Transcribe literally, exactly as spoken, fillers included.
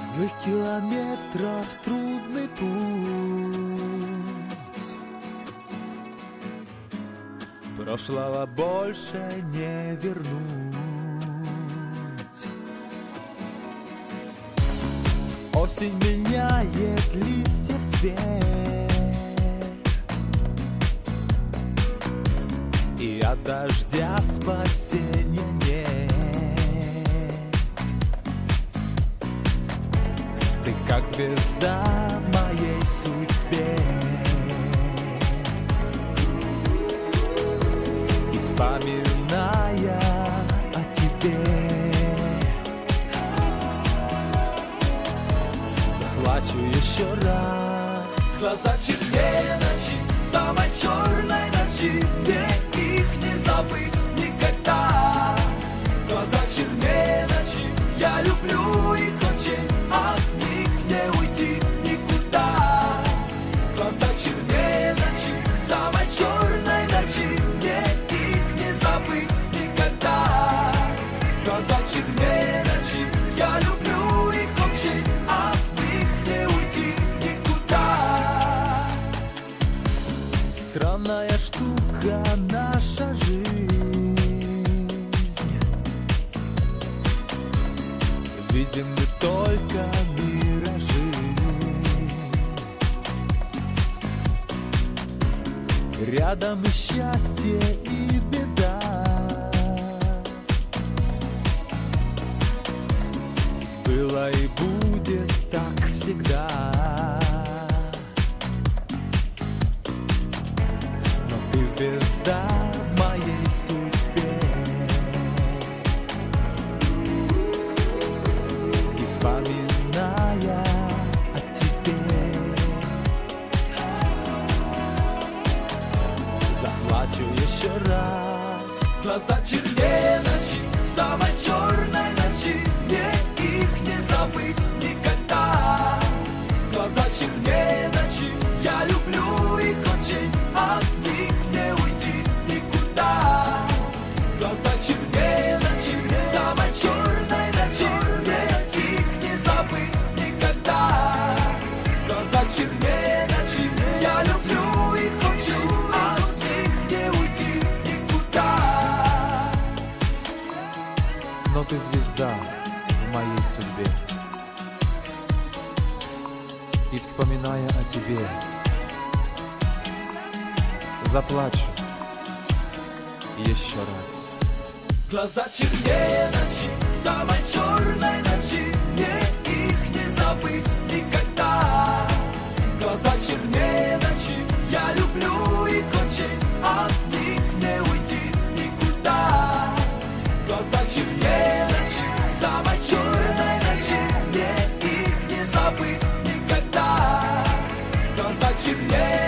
злых километров трудный путь. Прошлого больше не вернуть. Осень меняет листья в цвет, и от дождя спасения нет. Ты как звезда в моей судьбе, и вспоминая о тебе, заплачу еще раз. Глаза чернее ночи, самой черной ночи, мне их не забыть никогда. Глаза чернее ночи, я люблю их очень, от них не уйти никуда. Глаза чернее ночи, самой черной ночи, мне их не забыть никогда. Глаза чернее ночи, я люблю их очень, от них не уйти никуда. Странная штука наша жизнь, видим мы только миражи. Рядом и счастье, и беда. Было и будет так всегда. Но ты звезда в моей судьбе, и вспоминая о тебе, заплачу еще раз. Глаза чернее ночи, самой черной ночи, мне их не забыть никогда. Глаза чернее ночи, я люблю их очень, от них не уйти никуда. Глаза чернее ночи, самой черной ночи, мне их не забыть никогда. Глаза чернее ночи, я люблю их очень, от них не уйти никуда. Но ты звезда в моей судьбе, и вспоминая о тебе, заплачу еще раз. Глаза чернее ночи, самой черной ночи, мне их не забыть никогда. Глаза чернее ночи, я люблю их очень, от них не уйти никуда. Глаза чернее ночи, самой черной ночи, мне их не забыть никогда. Глаза чернее